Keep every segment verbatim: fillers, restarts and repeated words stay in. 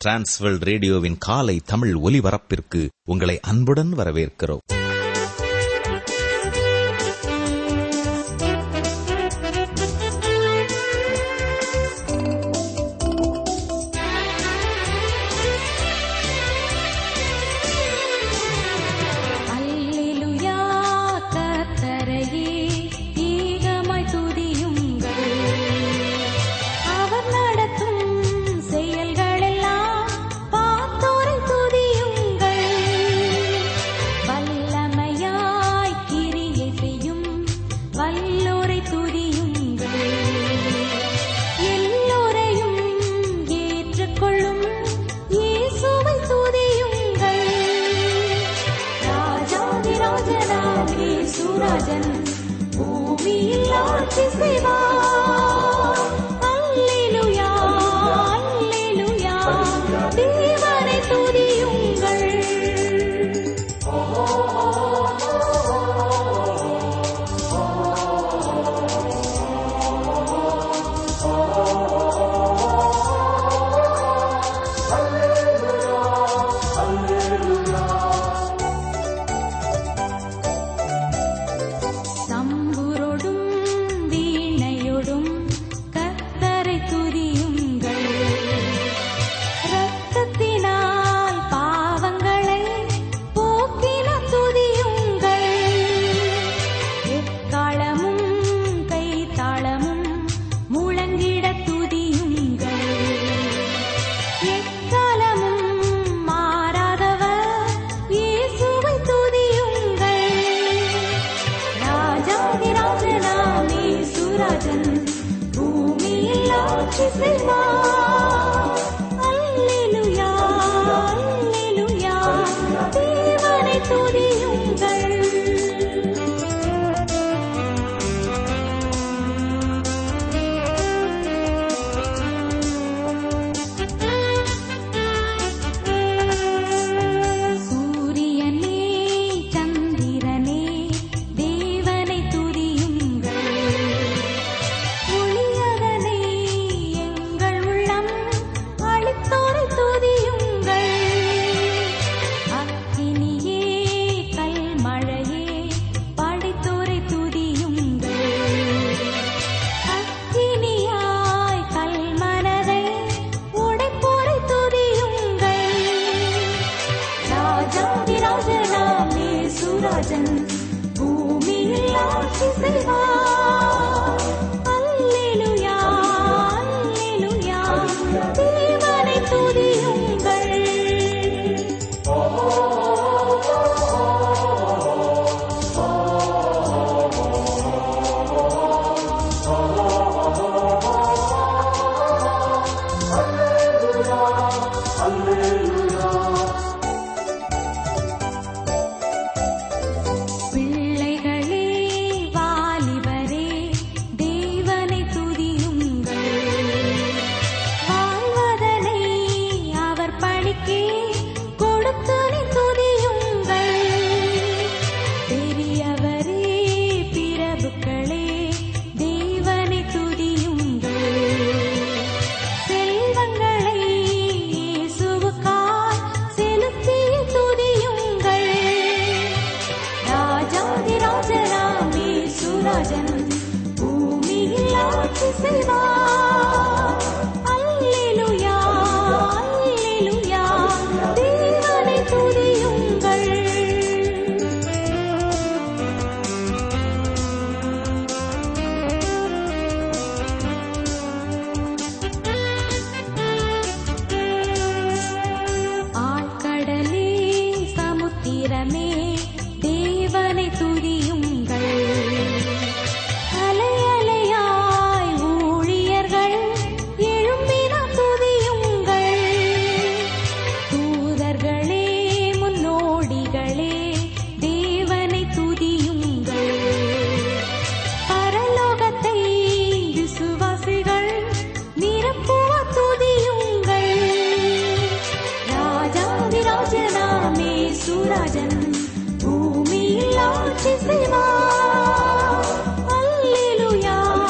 Transworld ரேடியோவின் காலை தமிழ் ஒலிபரப்பிற்கு உங்களை அன்புடன் வரவேற்கிறோம்.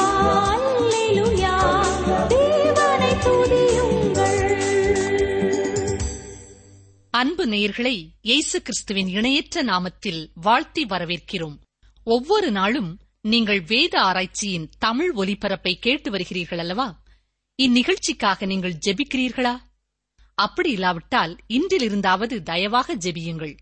தேவனை துதியுங்கள். அன்பு நேயர்களை இயேசு கிறிஸ்துவின் இணையற்ற நாமத்தில் வாழ்த்தி வரவேற்கிறோம். ஒவ்வொரு நாளும் நீங்கள் வேத ஆராய்ச்சியின் தமிழ் ஒலிபரப்பை கேட்டு வருகிறீர்கள் அல்லவா? இந்நிகழ்ச்சிக்காக நீங்கள் ஜெபிக்கிறீர்களா? அப்படி இல்லாவிட்டால் இன்றிலிருந்தாவது தயவாக ஜெபியுங்கள்.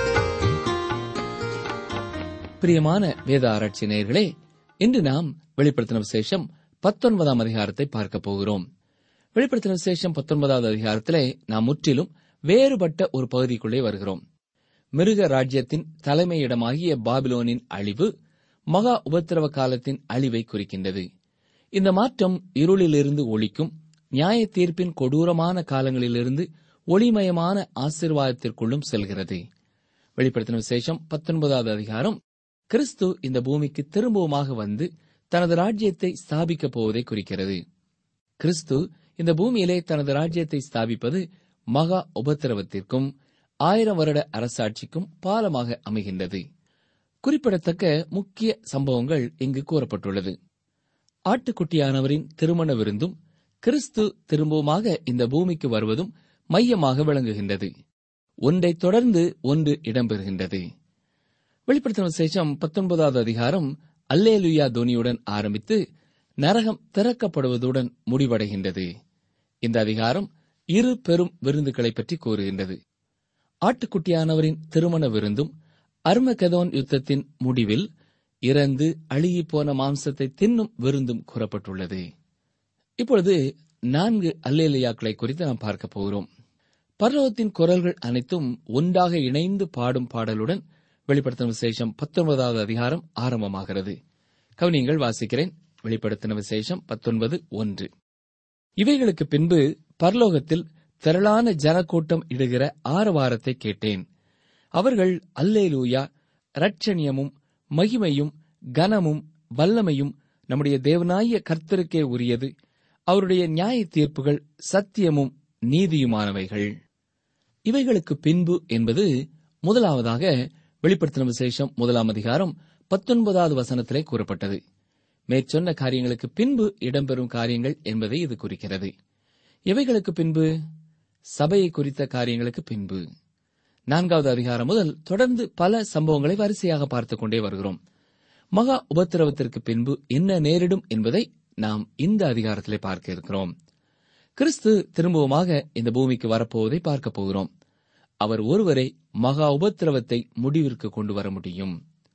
பிரியமான வேத ஆராய்ச்சி நேயர்களே, இன்று நாம் வெளிப்படுத்தின விசேஷம் பத்தொன்பதாம் அதிகாரத்தை பார்க்க போகிறோம். வெளிப்படுத்தின விசேஷம் பத்தொன்பதாவது அதிகாரத்திலே நாம் முற்றிலும் வேறுபட்ட ஒரு பகுதிக்குள்ளே வருகிறோம். மிருக ராஜ்யத்தின் தலைமையிடமாகிய பாபிலோனின் அழிவு மகா உபத்திரவ காலத்தின் அழிவை குறிக்கின்றது. இந்த மாற்றம் இருளிலிருந்து ஒளிக்கும், நியாய தீர்ப்பின் கொடூரமான காலங்களிலிருந்து ஒளிமயமான ஆசீர்வாதத்திற்குள்ளும் செல்கிறது. வெளிப்படுத்தின விசேஷம் பத்தொன்பதாவது அதிகாரம் கிறிஸ்து இந்த பூமிக்கு திரும்பவுமாக வந்து தனது ராஜ்யத்தை ஸ்தாபிக்கப் போவதை குறிக்கிறது. கிறிஸ்து இந்த பூமியிலே தனது ராஜ்யத்தை ஸ்தாபிப்பது மகா உபத்திரவத்திற்கும் ஆயிரம் வருட அரசாட்சிக்கும் பாலமாக அமைகின்றது. குறிப்பிடத்தக்க முக்கிய சம்பவங்கள் இங்கு கூறப்பட்டுள்ளது. ஆட்டுக்குட்டியானவரின் திருமண விருந்தும் கிறிஸ்து திரும்பவுமாக இந்த பூமிக்கு வருவதும் மையமாக விளங்குகின்றது. ஒன்றை தொடர்ந்து ஒன்று இடம்பெறுகின்றது. வெளிப்படுத்தின விசேஷம் பத்தொன்பதாவது அதிகாரம் அல்லேலுயா தொனியுடன் ஆரம்பித்து நரகம் திறக்கப்படுவதுடன் முடிவடைகின்றது. இந்த அதிகாரம் இரு பெரும் விருந்துகளை பற்றி கூறுகின்றது. ஆட்டுக்குட்டியானவரின் திருமண விருந்தும் அர்மகெதோன் யுத்தத்தின் முடிவில் இறந்து அழுகிப்போன மாம்சத்தை தின்னும் விருந்தும் கூறப்பட்டுள்ளது. இப்பொழுது நான்கு அல்லேலுயாக்களை குறித்து நாம் பார்க்க போகிறோம். பரலோகத்தின் குரல்கள் அனைத்தும் ஒன்றாக இணைந்து பாடும் பாடலுடன் வெளிப்படுத்தின விசேஷம் பத்தொன்பதாவது அதிகாரம் ஆரம்பமாகிறது. கவனியங்கள், வாசிக்கிறேன். வெளிப்படுத்தின விசேஷம் பத்தொன்பது ஒன்று. இவைகளுக்கு பின்பு பரலோகத்தில் திரளான ஜனக்கூட்டம் இடுகிற ஆரவாரத்தை கேட்டேன். அவர்கள் அல்லேலூயா, இரட்சணியமும் மகிமையும் கனமும் வல்லமையும் நம்முடைய தேவனாகிய கர்த்தருக்கே உரியது, அவருடைய நியாய தீர்ப்புகள் சத்தியமும் நீதியுமானவைகள். இவைகளுக்கு பின்பு என்பது முதலாவதாக வெளிப்படுத்தின விசேஷம் முதலாம் அதிகாரம் பத்தொன்பதாவது வசனத்திலே கூறப்பட்டது. மேற்சொன்ன காரியங்களுக்கு பின்பு இடம்பெறும் காரியங்கள் என்பதை இது குறிக்கிறது. எவைகளுக்கு பின்பு? சபையை குறித்த காரியங்களுக்கு பின்பு. நான்காவது அதிகாரம் முதல் தொடர்ந்து பல சம்பவங்களை வரிசையாக பார்த்துக் கொண்டே வருகிறோம். மகா உபத்திரவத்திற்கு பின்பு என்ன நேரிடும் என்பதை நாம் இந்த அதிகாரத்திலே பார்க்க இருக்கிறோம். கிறிஸ்து திரும்பவுமாக இந்த பூமிக்கு வரப்போவதை பார்க்க போகிறோம். அவர் ஒருவரை மகா உபத்திரவத்தை முடிவிற்கு கொண்டு வர முடியும்.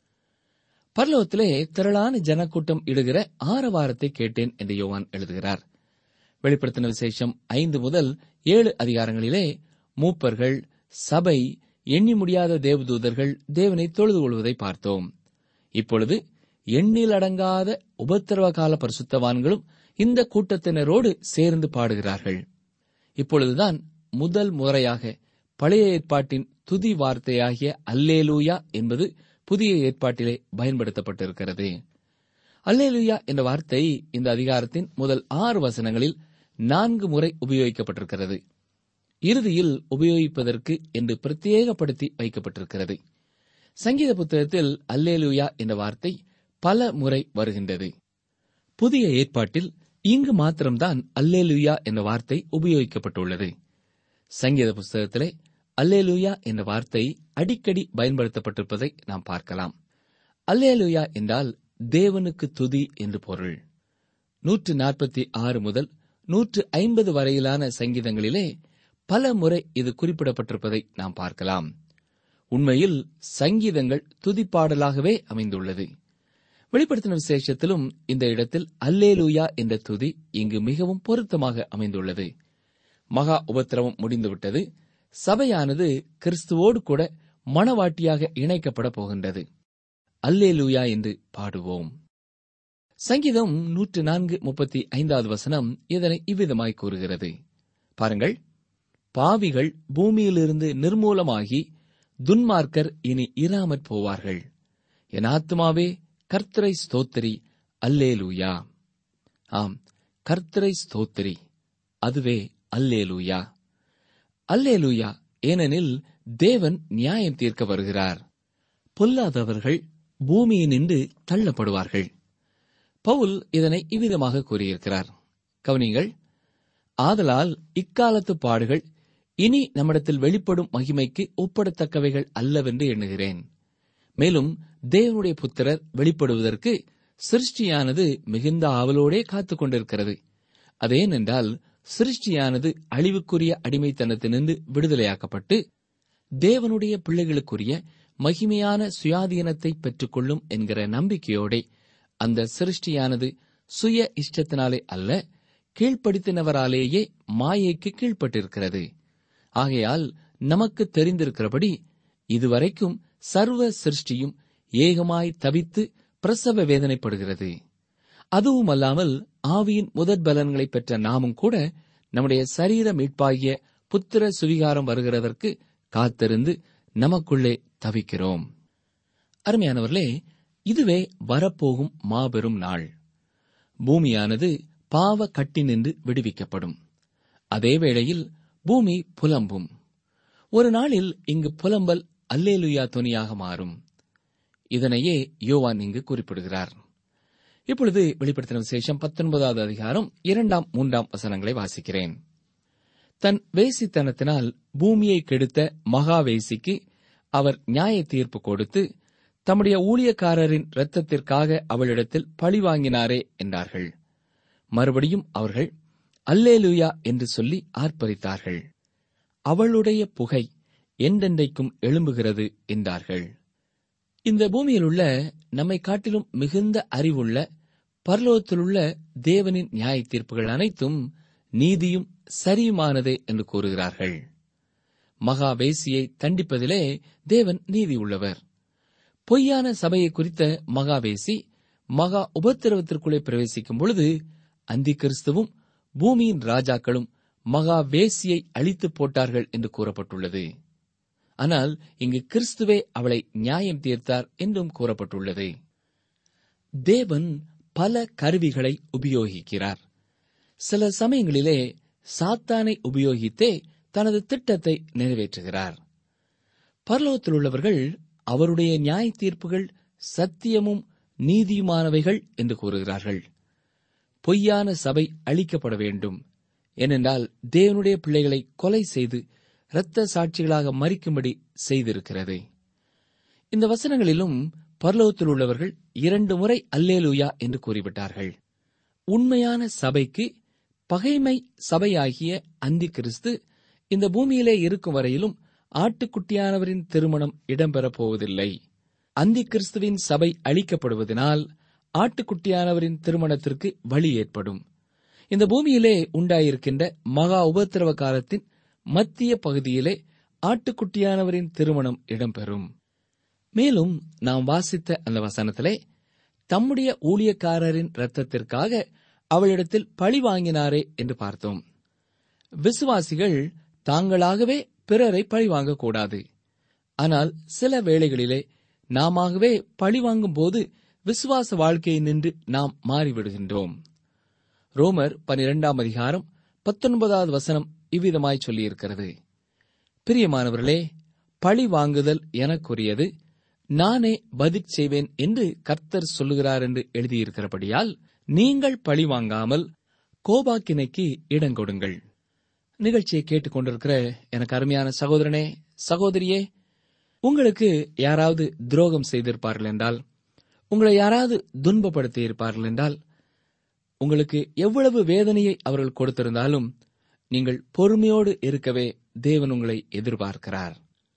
பரலோகத்திலே திரளான ஜனக்கூட்டம் இடுகிற ஆரவாரத்தை கேட்டேன் என்று யோவான் எழுதுகிறார். வெளிப்படுத்தின விசேஷம் ஐந்து முதல் ஏழு அதிகாரங்களிலே மூப்பர்கள், சபை, எண்ணி முடியாத தேவதூதர்கள் தேவனை தொழுது கொள்வதை பார்த்தோம். இப்பொழுது எண்ணில் அடங்காத உபத்திரவ கால பரிசுத்தவான்களும் இந்த கூட்டத்தினரோடு சேர்ந்து பாடுகிறார்கள். இப்பொழுதுதான் முதல் முறையாக பழைய ஏற்பாட்டின் துதி வார்த்தையாகிய அல்லேலூயா என்பது புதிய ஏற்பாட்டிலே பயன்படுத்தப்பட்டிருக்கிறது. அல்லேலூயா என்ற வார்த்தை இந்த அதிகாரத்தின் முதல் ஆறு வசனங்களில் நான்கு முறை உபயோகிக்கப்பட்டிருக்கிறது. இறுதியில் உபயோகிப்பதற்கு என்று பிரத்யேகப்படுத்தி வைக்கப்பட்டிருக்கிறது. சங்கீத புத்தகத்தில் அல்லேலூயா என்ற வார்த்தை பல முறை வருகின்றது. புதிய ஏற்பாட்டில் இங்கு மாத்திரம்தான் அல்லேலூயா என்ற வார்த்தை உபயோகிக்கப்பட்டுள்ளது. சங்கீத புஸ்தகத்திலே அல்லேலூயா என்ற வார்த்தை அடிக்கடி பயன்படுத்தப்பட்டிருப்பதை நாம் பார்க்கலாம். அல்லேலூயா என்றால் தேவனுக்கு துதி என்று பொருள். நூற்று நாற்பத்தி ஆறு முதல் நூற்று ஐம்பது வரையிலான சங்கீதங்களிலே பல முறை இது குறிப்பிடப்பட்டிருப்பதை நாம் பார்க்கலாம். உண்மையில் சங்கீதங்கள் துதிப்பாடலாகவே அமைந்துள்ளது. வெளிப்படுத்தின விசேஷத்திலும் இந்த இடத்தில் அல்லேலூயா என்ற துதி இங்கு மிகவும் பொருத்தமாக அமைந்துள்ளது. மகா உபத்திரவம் முடிந்துவிட்டது. சபையானது கிறிஸ்துவோடு கூட மணவாட்டியாக இணைக்கப்பட போகின்றது. அல்லேலூயா என்று பாடுவோம். சங்கீதம் நூற்று நான்கு முப்பத்தி ஐந்தாவது வசனம் இதனை இவ்விதமாய் கூறுகிறது. பாருங்கள், பாவிகள் பூமியிலிருந்து நிர்மூலமாகி துன்மார்க்கர் இனி இராமற் போவார்கள். என் ஆத்துமாவே கர்த்தரை ஸ்தோத்திரி, அல்லேலூயா. ஆம், கர்த்தரை ஸ்தோத்திரி, அதுவே அல்லேலூயா. அல்லேலூயா, ஏனெனில் தேவன் நியாயம் தீர்க்க வருகிறார். பொல்லாதவர்கள் பூமியினின்று தள்ளப்படுவார்கள். பவுல் இதனை இவ்விதமாக கூறியிருக்கிறார். கவனிங்கள், ஆதலால் இக்காலத்து பாடுகள் இனி நம்மிடத்தில் வெளிப்படும் மகிமைக்கு ஒப்பிடத்தக்கவைகள் அல்லவென்று எண்ணுகிறேன். மேலும் தேவனுடைய புத்திரர் வெளிப்படுவதற்கு சிருஷ்டியானது மிகுந்த ஆவலோடே காத்துக் கொண்டிருக்கிறது. அதேனென்றால் சிருஷ்டியானது அழிவுக்குரிய அடிமைத்தனத்திலிருந்து விடுதலையாக்கப்பட்டு தேவனுடைய பிள்ளைகளுக்குரிய மகிமையான சுயாதீனத்தை பெற்றுக் கொள்ளும் என்கிற நம்பிக்கையோட அந்த சிருஷ்டியானது சுய இஷ்டத்தினாலே அல்ல, கீழ்ப்படுத்தினவராலேயே மாயைக்கு கீழ்ப்பட்டிருக்கிறது. ஆகையால் நமக்கு தெரிந்திருக்கிறபடி இதுவரைக்கும் சர்வ சிருஷ்டியும் ஏகமாய் தவித்து பிரசவ வேதனைப்படுகிறது. அதுவும் அல்லாமல் ஆவியின் முதற் பலன்களை பெற்ற நாமும் கூட நம்முடைய சரீர மீட்பாகிய புத்திர சுவிகாரம் வருகிறதற்கு காத்திருந்து நமக்குள்ளே தவிக்கிறோம். அருமையானவர்களே, இதுவே வரப்போகும் மாபெரும் நாள். பூமியானது பாவ கட்டினின்று விடுவிக்கப்படும். அதே வேளையில் பூமி புலம்பும். ஒரு நாளில் இங்கு புலம்பல் அல்லேலுயா தொனியாக மாறும். இதனையே யோவான் இங்கு குறிப்பிடுகிறார். இப்பொழுது வெளிப்படுத்தின விசேஷம் பத்தொன்பதாவது அதிகாரம் இரண்டாம் மூன்றாம் வசனங்களை வாசிக்கிறேன். தன் வேசித்தனத்தினால் பூமியை கெடுத்த மகாவேசிக்கு அவர் நியாய தீர்ப்பு கொடுத்து தம்முடைய ஊழியக்காரரின் இரத்தத்திற்காக அவளிடத்தில் பழி வாங்கினாரே என்றார்கள். மறுபடியும் அவர்கள் அல்லேலுயா என்று சொல்லி ஆர்ப்பரித்தார்கள். அவளுடைய புகை என்றென்றைக்கும் எழும்புகிறது என்றார்கள். இந்த பூமியில் உள்ள நம்மை காட்டிலும் மிகுந்த அறிவுள்ள பரலோகத்திலுள்ள தேவனின் நியாய தீர்ப்புகள் அனைத்தும் நீதியும் சரியுமானதே என்று கூறுகிறார்கள். மகாவேசியை தண்டிப்பதிலே தேவன் நீதி உள்ளவர். பொய்யான சபையை குறித்த மகாவேசி மகா உபத்திரவத்திற்குள்ளே பிரவேசிக்கும் பொழுது அந்தி கிறிஸ்துவும் பூமியின் ராஜாக்களும் மகாவேசியை அழித்து போட்டார்கள் என்று கூறப்பட்டுள்ளது. ஆனால் இங்கு கிறிஸ்துவே அவளை நியாயம் தீர்த்தார் என்றும் கூறப்பட்டுள்ளது. தேவன் பல கருவிகளை உபயோகிக்கிறார். சில சமயங்களிலே சாத்தானை உபயோகித்தே தனது திட்டத்தை நிறைவேற்றுகிறார். பரலோகத்தில் உள்ளவர்கள் அவருடைய நியாய தீர்ப்புகள் சத்தியமும் நீதியுமானவைகள் என்று கூறுகிறார்கள். பொய்யான சபை அழிக்கப்பட வேண்டும். ஏனென்றால் தேவனுடைய பிள்ளைகளை கொலை செய்து இரத்த சாட்சிகளாக மரிக்கும்படி செய்திருக்கிறது. இந்த வசனங்களிலும் பரலோகத்தில் உள்ளவர்கள் இரண்டு முறை அல்லேலூயா என்று கூறிவிட்டார்கள். உண்மையான சபைக்கு பகைமை சபையாகிய அந்தி கிறிஸ்து இந்த பூமியிலே இருக்கும் வரையிலும் ஆட்டுக்குட்டியானவரின் திருமணம் இடம்பெறப் போவதில்லை. அந்தி கிறிஸ்துவின் சபை அழிக்கப்படுவதனால் ஆட்டுக்குட்டியானவரின் திருமணத்திற்கு வழி ஏற்படும். இந்த பூமியிலே உண்டாயிருக்கின்ற மகா உபத்திரவ காலத்தின் மத்திய பகுதியிலே ஆட்டுக்குட்டியானவரின் திருமணம் இடம்பெறும். மேலும் நாம் வாசித்த அந்த வசனத்திலே தம்முடைய ஊழியக்காரரின் இரத்தத்திற்காக அவளிடத்தில் பழி வாங்கினாரே என்று பார்த்தோம். விசுவாசிகள் தாங்களாகவே பிறரை பழி வாங்கக்கூடாது. ஆனால் சில வேளைகளிலே நாமவே பழி வாங்கும் போது விசுவாச வாழ்க்கையை நின்று நாம் மாறிவிடுகின்றோம். ரோமர் பனிரெண்டாம் அதிகாரம் பத்தொன்பதாவது வசனம் இவ்விதமாய் சொல்லியிருக்கிறது: பிரியமானவர்களே, பழி வாங்குதல் எனக்குரியது, நானே பதில் செய்வேன் என்று கர்த்தர் சொல்லுகிறார் என்று எழுதியிருக்கிறபடியால் நீங்கள் பழி வாங்காமல் கோபாக்கினைக்கு இடங்கொடுங்கள். நிகழ்ச்சியை கேட்டுக் கொண்டிருக்கிற எனக்கு அருமையான சகோதரனே, சகோதரியே, உங்களுக்கு யாராவது துரோகம் செய்திருப்பார்கள் என்றால், உங்களை யாராவது துன்பப்படுத்தி இருப்பார்கள் என்றால், உங்களுக்கு எவ்வளவு வேதனையை அவர்கள் கொடுத்திருந்தாலும் நீங்கள் பொறுமையோடு இருக்கவே தேவன் உங்களை எதிர்பார்க்கிறார்.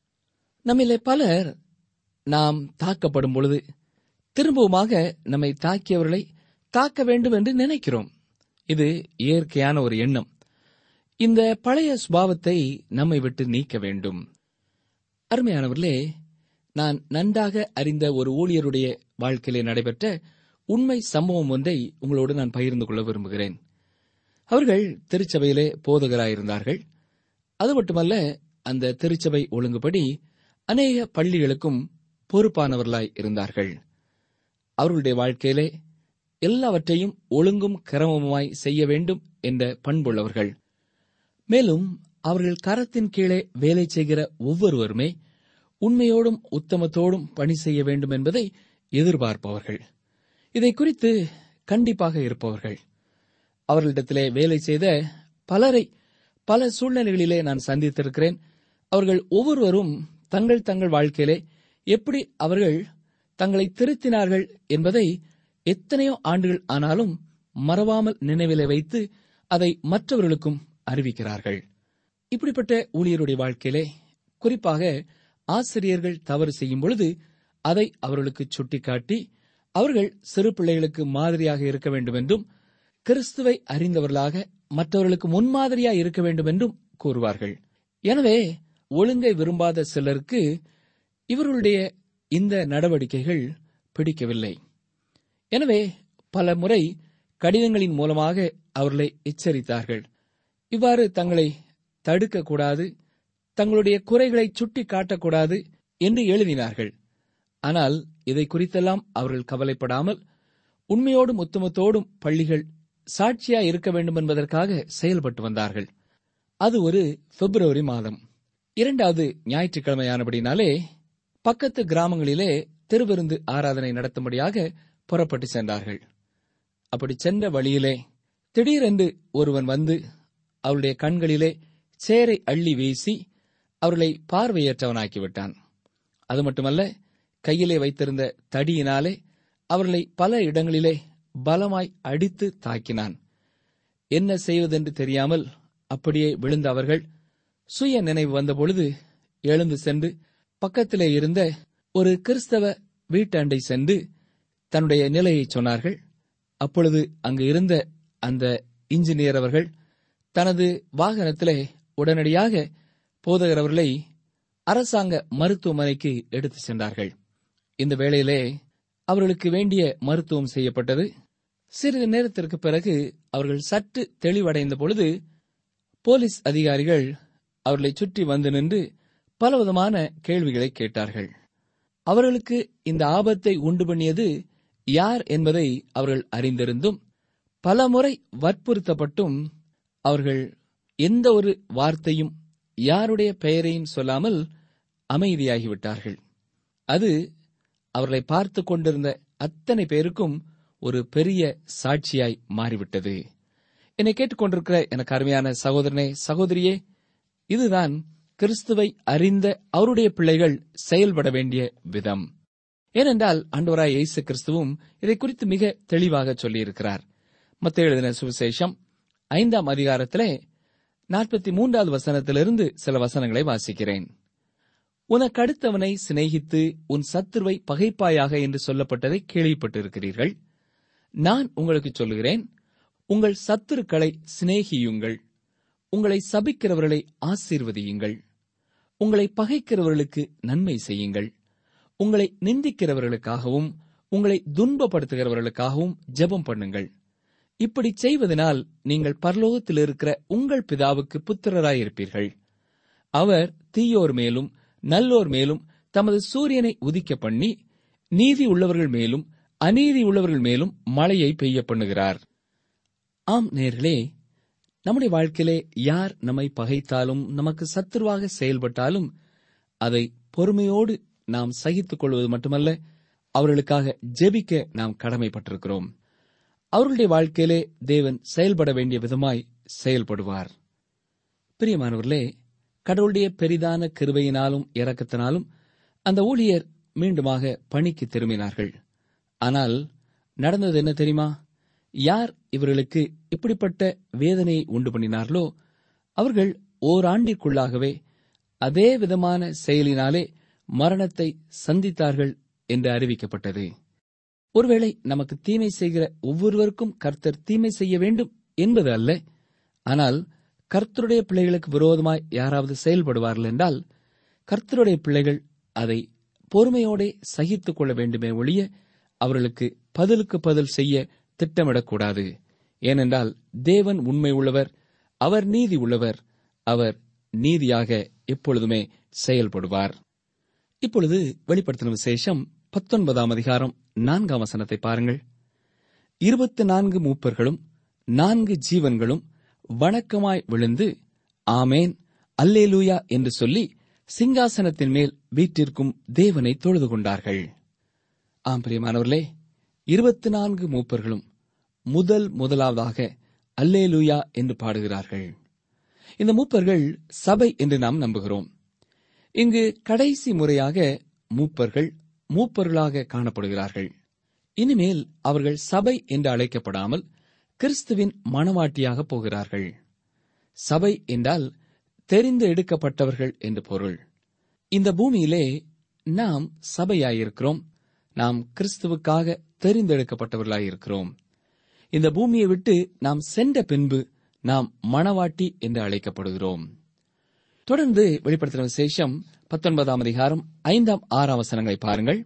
நம்மிலே பலர் நாம் தாக்கப்படும் பொழுது திரும்பவுமாக நம்மை தாக்கியவர்களை தாக்க வேண்டும் என்று நினைக்கிறோம். இது இயற்கையான ஒரு எண்ணம். இந்த பழைய சுபாவத்தை நம்மை விட்டு நீக்க வேண்டும். அருமையானவர்களே, நான் நன்றாக அறிந்த ஒரு ஊழியருடைய வாழ்க்கையிலே நடைபெற்ற உண்மை சம்பவம் ஒன்றை உங்களோடு நான் பகிர்ந்து கொள்ள விரும்புகிறேன். அவர்கள் திருச்சபையிலே போதகராயிருந்தார்கள். அது மட்டுமல்ல, அந்த திருச்சபை ஒழுங்குபடி அநேக பள்ளிகளுக்கும் பொறுப்பானவர்களாய் இருந்தார்கள். அவர்களுடைய வாழ்க்கையிலே எல்லாவற்றையும் ஒழுங்கும் கிரமமாய் செய்ய வேண்டும் என்ற பண்புள்ளவர்கள். மேலும் அவர்கள் கரத்தின் கீழே வேலை செய்கிற ஒவ்வொருவருமே உண்மையோடும் உத்தமத்தோடும் பணி செய்ய வேண்டும் என்பதை எதிர்பார்ப்பவர்கள். இதை குறித்து கண்டிப்பாக இருப்பவர்கள். அவர்களிடத்திலே வேலை செய்த பலரை பல சூழ்நிலைகளிலே நான் சந்தித்திருக்கிறேன். அவர்கள் ஒவ்வொருவரும் தங்கள் தங்கள் வாழ்க்கையிலே எப்படி அவர்கள் தங்களை திருத்தினார்கள் என்பதை எத்தனையோ ஆண்டுகள் ஆனாலும் மறவாமல் நினைவிலே வைத்து அதை மற்றவர்களுக்கும் அறிவிக்கிறார்கள். இப்படிப்பட்ட ஊழியருடைய வாழ்க்கையிலே குறிப்பாக ஆசிரியர்கள் தவறு செய்யும் பொழுது அதை அவர்களுக்கு சுட்டிக்காட்டி அவர்கள் சிறு பிள்ளைகளுக்கு மாதிரியாக இருக்க வேண்டும் என்றும் கிறிஸ்துவை அறிந்தவர்களாக மற்றவர்களுக்கு முன்மாதிரியாக இருக்க வேண்டும் என்றும் கூறுவார்கள். எனவே ஒழுங்கை விரும்பாத சிலருக்கு இவர்களுடைய இந்த நடவடிக்கைகள் பிடிக்கவில்லை. எனவே பல முறை கடிதங்களின் மூலமாக அவர்களை எச்சரித்தார்கள். இவ்வாறு தங்களை தடுக்கக்கூடாது, தங்களுடைய குறைகளை சுட்டி காட்டக்கூடாது என்று எழுதினார்கள். ஆனால் இதை குறித்தெல்லாம் அவர்கள் கவலைப்படாமல் உண்மையோடும் உத்தமத்தோடும் பள்ளிகள் சாட்சியாய் இருக்க வேண்டும் என்பதற்காக செயல்பட்டு வந்தார்கள். அது ஒரு பிப்ரவரி மாதம் இரண்டாவது ஞாயிற்றுக்கிழமையானபடினாலே பக்கத்து கிராமங்களிலே திருவிருந்து ஆராதனை நடத்தும்படியாக புறப்பட்டு சென்றார்கள். அப்படி சென்ற வழியிலே திடீரென்று ஒருவன் வந்து அவருடைய கண்களிலே சேரை அள்ளி வீசி அவர்களை பார்வையற்றவனாக்கிவிட்டான். அது மட்டுமல்ல, கையிலே வைத்திருந்த தடியினாலே அவர்களை பல இடங்களிலே பலமாய் அடித்து தாக்கினான். என்ன செய்வதென்று தெரியாமல் அப்படியே விழுந்த அவர்கள் சுய நினைவு வந்தபொழுது எழுந்து சென்று பக்கத்திலே இருந்த ஒரு கிறிஸ்தவ வீட்டண்டை சென்று தன்னுடைய நிலையை சொன்னார்கள். அப்பொழுது அங்கு இருந்த அந்த இன்ஜினியர் அவர்கள் தனது வாகனத்திலே உடனடியாக போதகர் அவர்களை அரசாங்க மருத்துவமனைக்கு எடுத்து சென்றார்கள். இந்த வேளையிலே அவர்களுக்கு வேண்டிய மருத்துவம் செய்யப்பட்டது. சிறிது நேரத்திற்கு பிறகு அவர்கள் சற்று தெளிவடைந்த பொழுது போலீஸ் அதிகாரிகள் அவர்களை சுற்றி வந்து நின்று பலவிதமான கேள்விகளை கேட்டார்கள். அவர்களுக்கு இந்த ஆபத்தை உண்டு பண்ணியது யார் என்பதை அவர்கள் அறிந்திருந்தும் பலமுறை வற்புறுத்தப்பட்டும் அவர்கள் எந்த ஒரு வார்த்தையும் யாருடைய பெயரையும் சொல்லாமல் அமைதியாகிவிட்டார்கள். அது அவர்களை பார்த்து கொண்டிருந்த அத்தனை பேருக்கும் ஒரு பெரிய சாட்சியாய் மாறிவிட்டது. என்னை கேட்டுக்கொண்டிருக்கிற எனக்கு அருமையான சகோதரனே, சகோதரியே, இதுதான் கிறிஸ்துவை அறிந்த அவருடைய பிள்ளைகள் செயல்பட வேண்டிய விதம். ஏனென்றால் ஆண்டவராய் இயேசு கிறிஸ்துவும் இதை குறித்து மிக தெளிவாக சொல்லியிருக்கிறார். மத்தேயு எழுதின சுவிசேஷம் ஐந்தாம் அதிகாரத்திலே நாற்பத்தி மூன்றாவது வசனத்திலிருந்து சில வசனங்களை வாசிக்கிறேன். உனக்கு அடுத்தவனை சிநேகித்து உன் சத்துருவை பகைப்பாயாக என்று சொல்லப்பட்டதை கேள்விப்பட்டிருக்கிறீர்கள். நான் உங்களுக்கு சொல்லுகிறேன், உங்கள் சத்துருக்களை சிநேகியுங்கள், உங்களை சபிக்கிறவர்களை ஆசீர்வதியுங்கள், உங்களை பகைக்கிறவர்களுக்கு நன்மை செய்யுங்கள், உங்களை நிந்திக்கிறவர்களுக்காகவும் உங்களை துன்பப்படுத்துகிறவர்களுக்காகவும் ஜெபம் பண்ணுங்கள். இப்படி செய்வதனால் நீங்கள் பரலோகத்தில் இருக்கிற உங்கள் பிதாவுக்கு புத்திரராயிருப்பீர்கள். அவர் தீயோர் மேலும் நல்லோர் மேலும் தமது சூரியனை உதிக்க பண்ணி நீதி உள்ளவர்கள் மேலும் அநீதி உள்ளவர்கள் மேலும் மழையை பெய்ய பண்ணுகிறார். ஆம் நேயர்களே, நம்முடைய வாழ்க்கையிலே யார் நம்மை பகைத்தாலும் நமக்கு சத்துருவாக செயல்பட்டாலும் அதை பொறுமையோடு நாம் சகித்துக் கொள்வது மட்டுமல்ல, அவர்களுக்காக ஜெபிக்க நாம் கடமைப்பட்டிருக்கிறோம். அவர்களுடைய வாழ்க்கையிலே தேவன் செயல்பட வேண்டிய விதமாய் செயல்படுவார். பிரியமானவர்களே, கடவுளுடைய பெரிதான கிருபையினாலும் இரக்கத்தினாலும் அந்த ஊழியர் மீண்டுமாக பணிக்கு திரும்பினார்கள். ஆனால் நடந்தது என்ன தெரியுமா? யார் இவர்களுக்கு இப்படிப்பட்ட வேதனையை உண்டு பண்ணினார்களோ அவர்கள் ஓராண்டிற்குள்ளாகவே அதே விதமான செயலினாலே மரணத்தை சந்தித்தார்கள் என்று அறிவிக்கப்பட்டது. ஒருவேளை நமக்கு தீமை செய்கிற ஒவ்வொருவருக்கும் கர்த்தர் தீமை செய்ய வேண்டும் என்பது அல்ல. ஆனால் கர்த்தருடைய பிள்ளைகளுக்கு விரோதமாய் யாராவது செயல்படுவார்கள் என்றால் கர்த்தருடைய பிள்ளைகள் அதை பொறுமையோടെ சகித்துக் கொள்ள வேண்டுமே ஒழிய அவர்களுக்கு பதிலுக்கு பதில் செய்ய திட்டமிடக்கூடாது. ஏனென்றால் தேவன் உண்மை உள்ளவர், அவர் நீதி உள்ளவர், அவர் நீதியாக எப்பொழுதுமே செயல்படுவார். இப்பொழுது வெளிப்படுத்தின விசேஷம் பத்தொன்பதாம் அதிகாரம் நான்காம் வசனத்தை பாருங்கள். இருபத்தி நான்கு மூப்பர்களும் நான்கு ஜீவன்களும் வணக்கமாய் விழுந்து ஆமேன் அல்லேலூயா என்று சொல்லி சிங்காசனத்தின் மேல் வீற்றிருக்கும் தேவனை தொழுது கொண்டார்கள். ஆம் பிரியமானவர்களே, இருபத்தி நான்கு மூப்பர்களும் முதல் முதலாவதாக அல்லேலூயா என்று பாடுகிறார்கள். இந்த மூப்பர்கள் சபை என்று நாம் நம்புகிறோம். இங்கு கடைசி முறையாக மூப்பர்கள் மூப்பர்களாக காணப்படுகிறார்கள். இனிமேல் அவர்கள் சபை என்று அழைக்கப்படாமல் கிறிஸ்துவின் மணவாட்டியாக போகிறார்கள். சபை என்றால் தெரிந்து எடுக்கப்பட்டவர்கள் என்று பொருள். இந்த பூமியிலே நாம் சபையாயிருக்கிறோம். நாம் கிறிஸ்துவுக்காக தெரிந்தெடுக்கப்பட்டவர்களாயிருக்கிறோம். இந்த பூமியை விட்டு நாம் சென்ற பின்பு நாம் மணவாட்டி என்று அழைக்கப்படுகிறோம். தொடர்ந்து வெளிப்படுத்தின விசேஷம் பத்தொன்பதாம் அதிகாரம் ஐந்தாம் ஆறாம் வசனங்களை பாருங்கள்.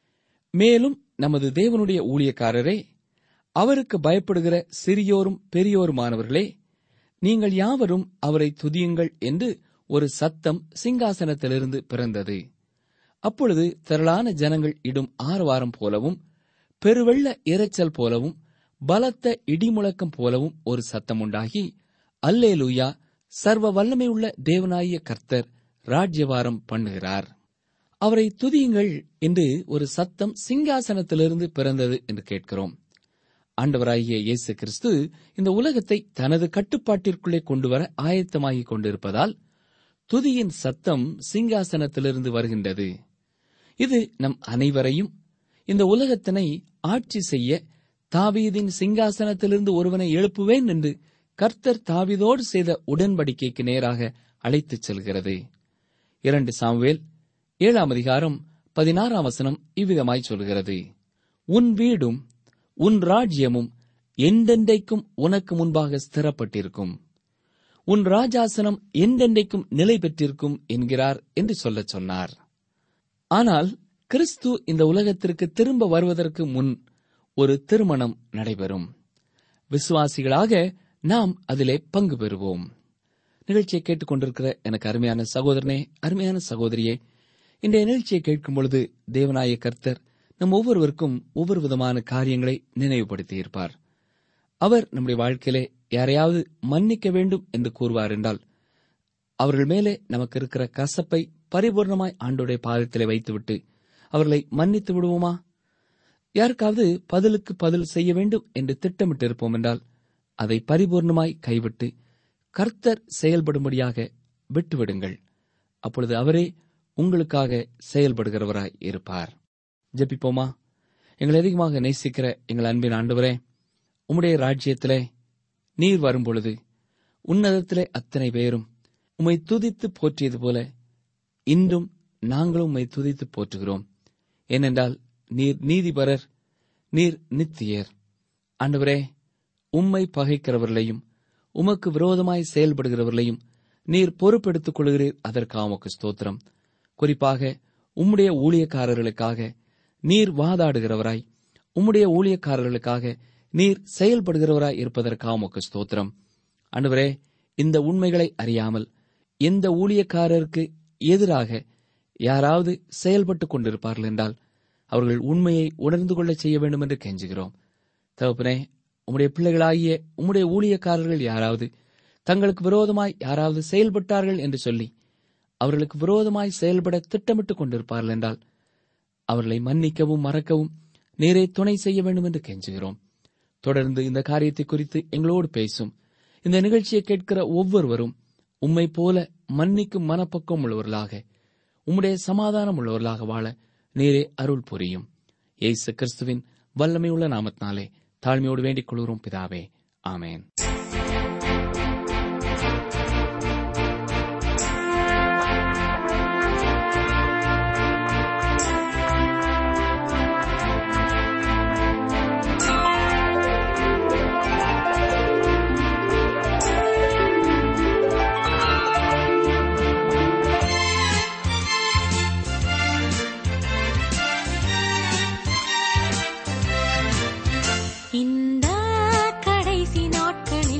மேலும் நமது தேவனுடைய ஊழியக்காரரே, அவருக்கு பயப்படுகிற சிறியோரும் பெரியோருமானவர்களே, நீங்கள் யாவரும் அவரை துதியுங்கள் என்று ஒரு சத்தம் சிங்காசனத்திலிருந்து பிறந்தது. அப்பொழுது திரளான ஜனங்கள் இடும் ஆரவாரம் போலவும் பெருவெள்ள இரைச்சல் போலவும் பலத்த இடிமுழக்கம் போலவும் ஒரு சத்தம் உண்டாகி, அல்லேலூயா, சர்வ வல்லமையுள்ள தேவனாகிய கர்த்தர் ராஜ்யபாரம் பண்ணுகிறார், அவரை துதியுங்கள் என்று ஒரு சத்தம் சிங்காசனத்திலிருந்து பிறந்தது என்று கேட்கிறோம். ஆண்டவராகிய இயேசு கிறிஸ்து இந்த உலகத்தை தனது கட்டுப்பாட்டிற்குள்ளே கொண்டுவர ஆயத்தமாகிக் கொண்டிருப்பதால் துதியின் சத்தம் சிங்காசனத்திலிருந்து வருகின்றது. இது நம் அனைவரையும் இந்த உலகத்தினை ஆட்சி செய்ய தாவீதின் சிங்காசனத்திலிருந்து ஒருவனை எழுப்புவேன் என்று கர்த்தர் தாவீதோடு செய்த உடன்படிக்கைக்கு நேராக அழைத்துச் செல்கிறது. இரண்டு சாமுவேல் ஏழாம் அதிகாரம் பதினாறாம் வசனம் இவ்விதமாய் சொல்கிறது, உன் வீடும் உன் ராஜ்யமும் என்றென்றைக்கும் உனக்கு முன்பாக ஸ்திரப்பட்டிருக்கும், உன் ராஜாசனம் என்றென்றைக்கும் நிலை பெற்றிருக்கும் என்கிறார் என்று சொல்லச் சொன்னார். ஆனால் கிறிஸ்து இந்த உலகத்திற்கு திரும்ப வருவதற்கு முன் ஒரு திருமணம் நடைபெறும். விசுவாசிகளாக நாம் அதிலே பங்கு பெறுவோம். நிகழ்ச்சியை கேட்டுக் கொண்டிருக்கிற எனக்கு அருமையான சகோதரனே, அருமையான சகோதரியே, இன்றைய நிகழ்ச்சியை கேட்கும் பொழுது தேவனாய கர்த்தர் நம் ஒவ்வொருவருக்கும் ஒவ்வொரு விதமான காரியங்களை நினைவுபடுத்தியிருப்பார். அவர் நம்முடைய வாழ்க்கையிலே யாரையாவது மன்னிக்க வேண்டும் என்று கூறுவார் என்றால், அவர்கள் மேலே நமக்கு இருக்கிற கசப்பை பரிபூர்ணமாய் ஆண்டோடைய பாதத்திலே வைத்துவிட்டு அவர்களை மன்னித்து விடுவோமா? யாருக்காவது பதிலுக்கு பதில் செய்ய வேண்டும் என்று திட்டமிட்டிருப்போம் என்றால் அதை பரிபூர்ணமாய் கைவிட்டு கர்த்தர் செயல்படும்படியாக விட்டுவிடுங்கள். அப்பொழுது அவரே உங்களுக்காக செயல்படுகிறவராய் இருப்பார். ஜெபிப்போமா? எங்களை அதிகமாக நேசிக்கிற எங்கள் அன்பின் ஆண்டவரே, உம்முடைய ராஜ்யத்திலே நீர் வரும்பொழுது உன்னதத்திலே அத்தனை பேரும் உம்மை துதித்து போற்றியது போல இன்றும் நாங்களும் உம்மை துதித்து போற்றுகிறோம். ஏனென்றால் நீர் நீதிபரர், நீர் நித்தியர். ஆண்டவரே, உம்மை பகைக்கிறவர்களையும் உமக்கு விரோதமாய் செயல்படுகிறவர்களையும் நீர் பொறுப்பெடுத்துக் கொள்கிறீர். அதற்காக உமக்கு ஸ்தோத்திரம். குறிப்பாக உம்முடைய ஊழியக்காரர்களுக்காக நீர் வாதாடுகிறவராய், உம்முடைய ஊழியக்காரர்களுக்காக நீர் செயல்படுகிறவராய் இருப்பதற்காக உமக்கு ஸ்தோத்திரம். ஆண்டவரே, இந்த உண்மைகளை அறியாமல் எந்த ஊழியக்காரருக்கு எதிராக யாராவது செயல்பட்டுக் கொண்டிருப்பார்கள் என்றால் அவர்கள் உண்மையை உணர்ந்து கொள்ள செய்ய வேண்டும் என்று கெஞ்சுகிறோம். தகப்பனே, உம்முடைய பிள்ளைகளாகிய உம்முடைய ஊழியக்காரர்கள் யாராவது தங்களுக்கு விரோதமாய் யாராவது செயல்பட்டார்கள் என்று சொல்லி அவர்களுக்கு விரோதமாய் செயல்பட திட்டமிட்டுக் கொண்டிருப்பார்கள் என்றால் அவர்களை மன்னிக்கவும் மறக்கவும் நீரே துணை செய்ய வேண்டும் என்று கெஞ்சுகிறோம். தொடர்ந்து இந்த காரியத்தை குறித்து எங்களோடு பேசும். இந்த நிகழ்ச்சியை கேட்கிற ஒவ்வொருவரும் உம்மை போல மன்னிக்கும் மனப்பக்குவம் உள்ளவர்களாக, உம்முடைய சமாதானம் உள்ளவர்களாக வாழ நீரே அருள் புரியும். இயேசு கிறிஸ்துவின் வல்லமையுள்ள நாமத்தினாலே தாழ்மையோடு வேண்டிக் கொள்கிறோம் பிதாவே, ஆமேன். இந்த கடைசி நாட்களில்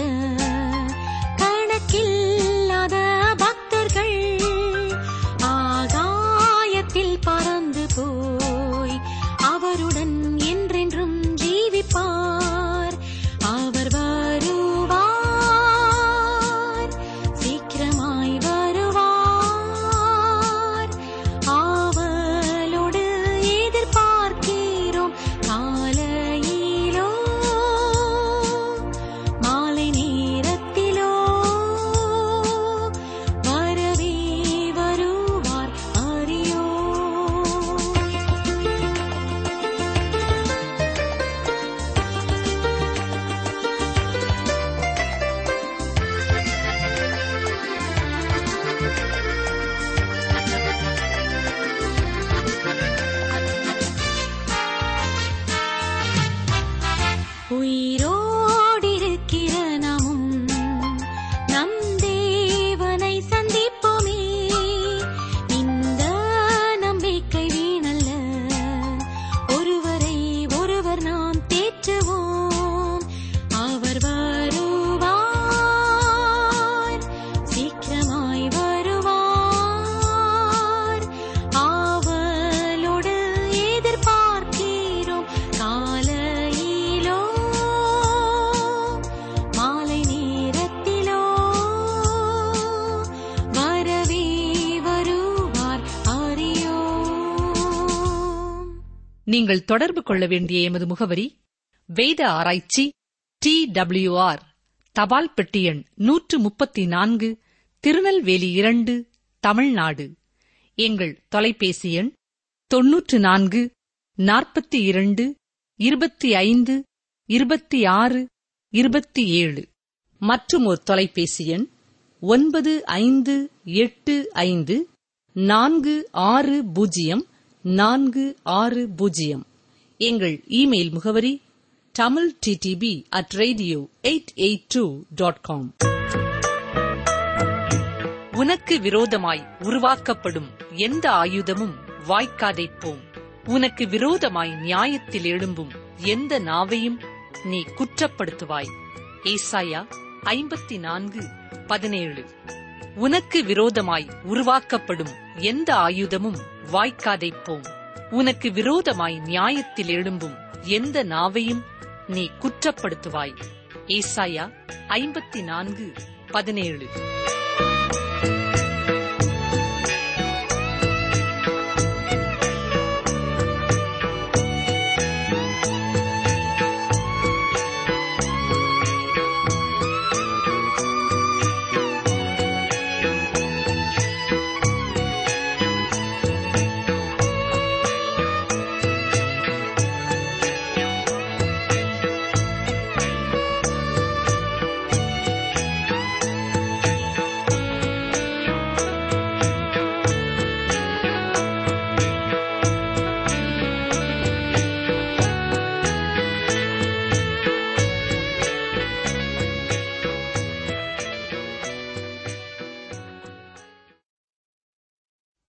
கணக்கில்லாத பக்தர்கள் ஆகாயத்தில் பறந்து போய் அவருடன் என்றென்றும் ஜீவிப்பார். அவர் வருவார், சீக்கிரமாய் வருவார். ஆவலோடு எதிர்பார்க்கிறோம். காலையிலோ மாலை நேரத்திலோ வரவே வருவார் அறியோ. உயிரோடிருக்கிற நாமும் நம் தேவனை சந்திப்போமே. இந்த நம்பிக்கை வீணல்ல, ஒருவரை ஒருவர் நாம் தேற்றுவோம். அவர் வருவார், சீக்கிரமாய் வருவார். ஆவலோடு எதிர்பார்க்கிறோம். காலையிலோ மாலை நேரத்திலோ வரவே வருவார் அறியோ. நீங்கள் தொடர்பு கொள்ள வேண்டிய எமது முகவரி: வேத ஆராய்ச்சி, டி டபிள்யூ ஆர், தபால் பெட்டி எண் நூற்று முப்பத்தி நான்கு, திருநெல்வேலி இரண்டு, தமிழ்நாடு. எங்கள் தொலைபேசி எண் தொன்னூற்று நான்கு நாற்பத்தி இரண்டு இருபத்தி ஐந்து இருபத்தி ஆறு இருபத்தி ஏழு. மற்றும் ஒரு தொலைபேசி எண் ஒன்பது ஐந்து எட்டு ஐந்து நான்கு ஆறு பூஜ்ஜியம் நான்கு ஆறு பூஜ்ஜியம். எங்கள் இமெயில் முகவரி Tamil DTP at radio eight eight two dot com. உனக்கு விரோதமாய் உருவாக்கப்படும் எந்த ஆயுதமும் வாய்க்காதைப் போம். உனக்கு விரோதமாய் நியாயத்தில் எழும்பும் எந்த நாவையும் நீ குற்றப்படுத்துவாய். ஏசாயா ஐம்பத்தி நான்கு பதினேழு. உனக்கு விரோதமாய் உருவாக்கப்படும் எந்த ஆயுதமும் வாய்க்காதைப் போம். உனக்கு விரோதமாய் நியாயத்தில் எழும்பும் எந்த நாவையும் நீ குற்றப்படுத்துவாய். ஏசாயா ஐம்பத்தி நான்கு பதினேழு.